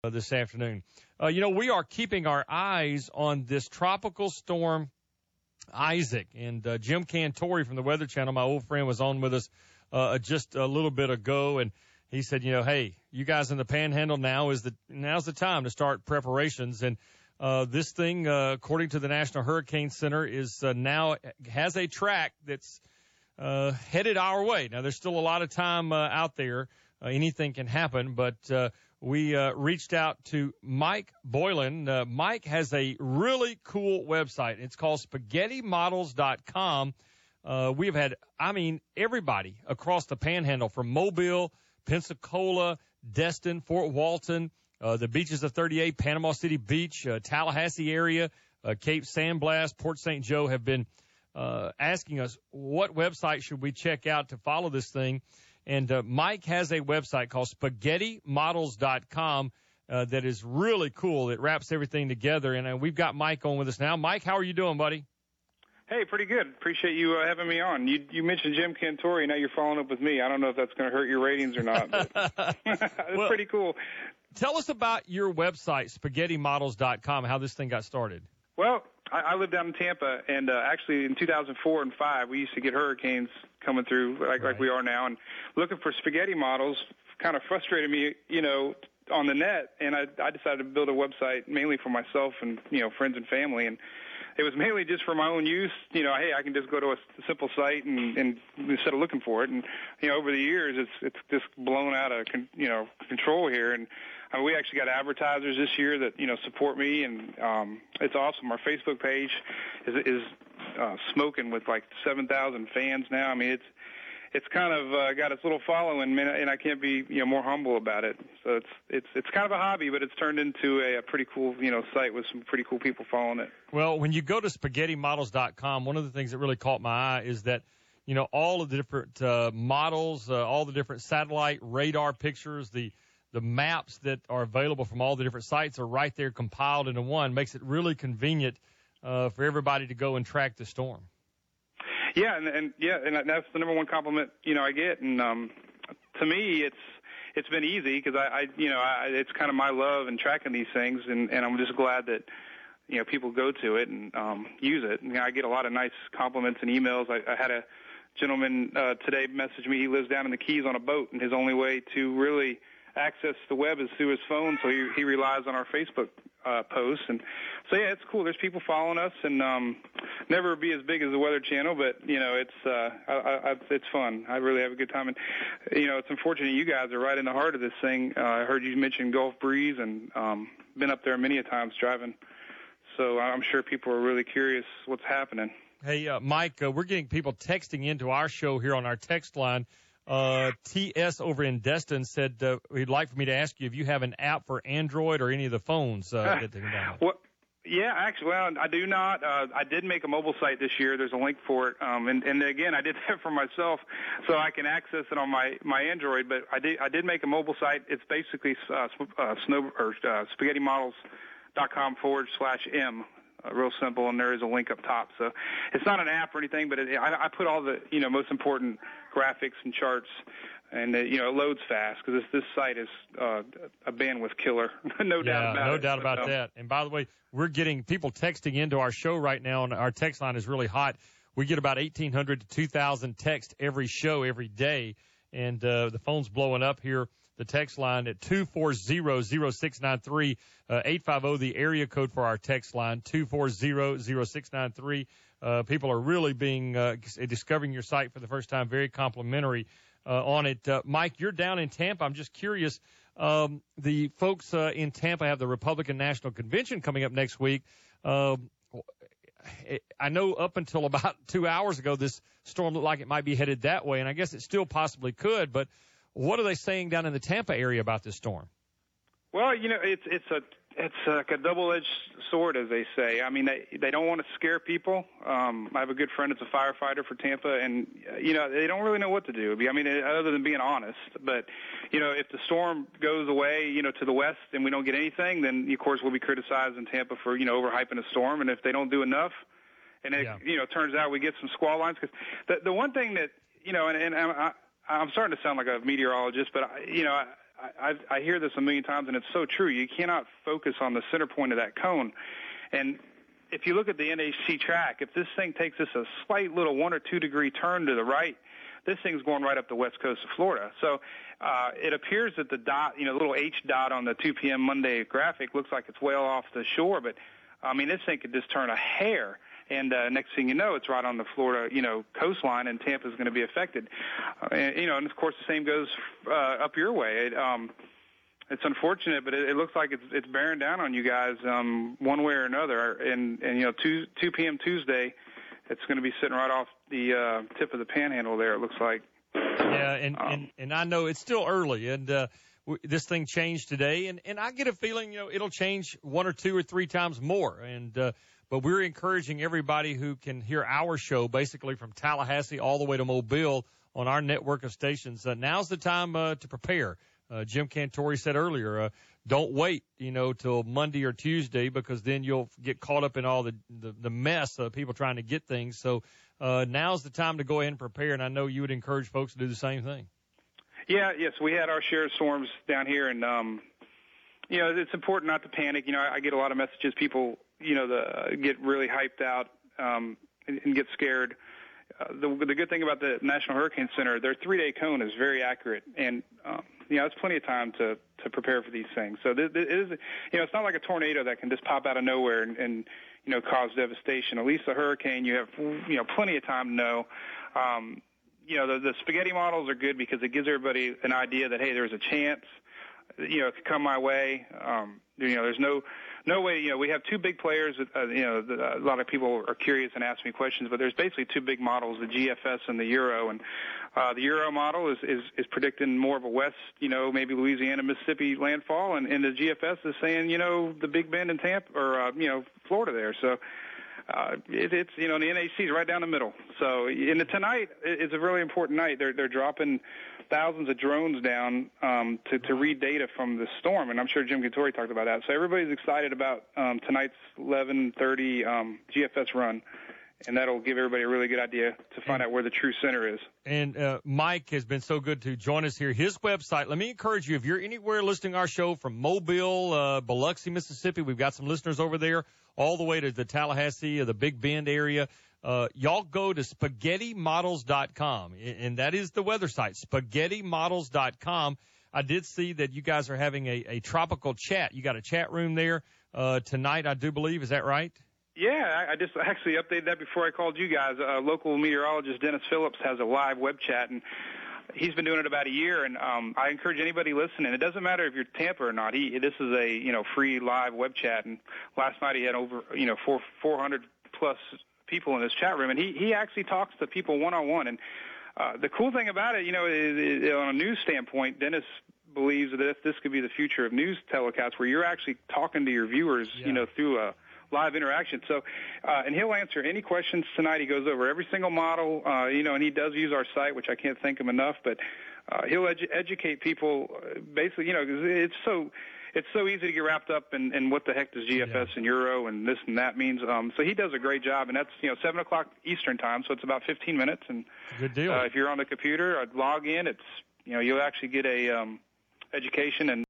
this afternoon. We are keeping our eyes on this tropical storm, Isaac. And Jim Cantori from the Weather Channel, my old friend, was on with us just a little bit ago, and he said, hey, you guys in the Panhandle, now's the time to start preparations. And this thing, according to the National Hurricane Center, is now has a track that's headed our way. Now, there's still a lot of time out there. Anything can happen, but we reached out to Mike Boylan. Mike has a really cool website. It's called SpaghettiModels.com. We've had, everybody across the Panhandle, from Mobile, Pensacola, Destin, Fort Walton, the beaches of 38, Panama City Beach, Tallahassee area, Cape San Blas, Port St. Joe, have been asking us what website should we check out to follow this thing. And Mike has a website called SpaghettiModels.com that is really cool. It wraps everything together. And we've got Mike on with us now. Mike, how are you doing, buddy? Hey, pretty good. Appreciate you having me on. You mentioned Jim Cantori. Now you're following up with me. I don't know if that's going to hurt your ratings or not, but it's pretty cool. Tell us about your website, SpaghettiModels.com, how this thing got started. Well, I live down in Tampa, and actually in 2004 and 5, we used to get hurricanes coming through like we are now, and looking for spaghetti models kind of frustrated me, on the net, and I decided to build a website mainly for myself and, friends and family, and it was mainly just for my own use. Hey, I can just go to a simple site and instead of looking for it, and, over the years, it's just blown out of, control here, and we actually got advertisers this year that, support me, and it's awesome. Our Facebook page is smoking with like 7,000 fans now. It's kind of got its little following, and I can't be more humble about it. So it's kind of a hobby, but it's turned into a pretty cool site with some pretty cool people following it. Well, when you go to SpaghettiModels.com, one of the things that really caught my eye is that all of the different models, all the different satellite radar pictures, the maps that are available from all the different sites are right there compiled into one. Makes it really convenient for everybody to go and track the storm. Yeah, and that's the number one compliment I get, and to me it's been easy because it's kind of my love in tracking these things, and I'm just glad that people go to it and use it. And I get a lot of nice compliments and emails. I had a gentleman today message me. He lives down in the Keys on a boat, and his only way to really access the web is through his phone, so he relies on our Facebook posts. And so yeah, it's cool. There's people following us, and never be as big as the Weather Channel, but it's fun. I really have a good time, and it's unfortunate you guys are right in the heart of this thing. I heard you mention Gulf Breeze, and been up there many a times driving, so I'm sure people are really curious what's happening. Hey, Mike, we're getting people texting into our show here on our text line. TS over in Destin said he'd like for me to ask you if you have an app for Android or any of the phones that they can download. Well, yeah, actually, I do not. I did make a mobile site this year. There's a link for it, and again, I did that for myself, so I can access it on my Android. But I did make a mobile site. It's basically SpaghettiModels.com/M. Real simple, and there is a link up top. So it's not an app or anything, but I put all the most important graphics and charts, and it loads fast because this site is a bandwidth killer. No doubt about it. No doubt about that. And by the way, we're getting people texting into our show right now, and our text line is really hot. We get about 1,800 to 2,000 texts every show, every day, and the phone's blowing up here. The text line at 240-0693, 850, the area code for our text line, 240-0693. People are really discovering your site for the first time, very complimentary on it. Mike, you're down in Tampa. I'm just curious. The folks in Tampa have the Republican National Convention coming up next week. I know up until about 2 hours ago, this storm looked like it might be headed that way, and I guess it still possibly could, but what are they saying down in the Tampa area about this storm? Well, it's like a double-edged sword, as they say. I mean, they don't want to scare people. I have a good friend that's a firefighter for Tampa, and they don't really know what to do. I mean, other than being honest. But if the storm goes away, to the west, and we don't get anything, then of course we'll be criticized in Tampa for overhyping a storm. And if they don't do enough, and it turns out we get some squall lines, because the one thing that and I'm starting to sound like a meteorologist, but I hear this a million times, and it's so true. You cannot focus on the center point of that cone. And if you look at the NHC track, if this thing takes us a slight little 1 or 2 degree turn to the right, this thing's going right up the west coast of Florida. So it appears that the dot, the little H dot on the 2 p.m. Monday graphic looks like it's well off the shore. But, I mean, this thing could just turn a hair. And next thing you know, it's right on the Florida, coastline, and Tampa's going to be affected. And of course, the same goes up your way. It's unfortunate, but it looks like it's bearing down on you guys one way or another. And 2 p.m. Tuesday, it's going to be sitting right off the tip of the Panhandle there, it looks like. Yeah, and I know it's still early, and this thing changed today, and I get a feeling it'll change 1 or 2 or 3 times more. And but we're encouraging everybody who can hear our show, basically from Tallahassee all the way to Mobile on our network of stations. Now's the time to prepare. Jim Cantore said earlier, don't wait, till Monday or Tuesday, because then you'll get caught up in all the mess of people trying to get things. So now's the time to go ahead and prepare, and I know you would encourage folks to do the same thing. Yeah, yes, we had our share of storms down here, and it's important not to panic. I get a lot of messages, people, get really hyped out and get scared. The good thing about the National Hurricane Center, their 3-day cone is very accurate, and it's plenty of time to prepare for these things. So it is, it's not like a tornado that can just pop out of nowhere and cause devastation. At least a hurricane, you have plenty of time to know. The spaghetti models are good because it gives everybody an idea that, hey, there's a chance, it could come my way. There's no way, we have 2 big players. A lot of people are curious and ask me questions, but there's basically 2 big models, the GFS and the Euro. And the Euro model is predicting more of a west, maybe Louisiana, Mississippi landfall, and the GFS is saying, the Big Bend and Tampa, or Florida there. So it's the NHC is right down the middle. So tonight is a really important night. They're dropping thousands of drones down to read data from the storm, and I'm sure Jim Cantore talked about that. So everybody's excited about tonight's 11:30 GFS run, and that'll give everybody a really good idea to find out where the true center is. And Mike has been so good to join us here. His website, let me encourage you, if you're anywhere listening to our show from Mobile, Biloxi, Mississippi, we've got some listeners over there, all the way to the Tallahassee or the Big Bend area. Y'all go to spaghettimodels.com, and that is the weather site, spaghettimodels.com. I did see that you guys are having a tropical chat. You got a chat room there tonight, I do believe. Is that right? Yeah, I just actually updated that before I called you guys. Local meteorologist Dennis Phillips has a live web chat, and he's been doing it about a year, and I encourage anybody listening. It doesn't matter if you're Tampa or not. This is a free live web chat, and last night he had over 400 plus people in his chat room, and he actually talks to people one-on-one. And the cool thing about it, is, on a news standpoint, Dennis believes that this could be the future of news telecasts, where you're actually talking to your viewers, through a live interaction. So, and he'll answer any questions tonight. He goes over every single model, and he does use our site, which I can't thank him enough, but he'll educate people basically, because it's so easy to get wrapped up in what the heck does GFS and Euro and this and that means. So he does a great job, and that's 7 o'clock Eastern time, so it's about 15 minutes. And good deal. If you're on the computer, log in. It's you'll actually get a education and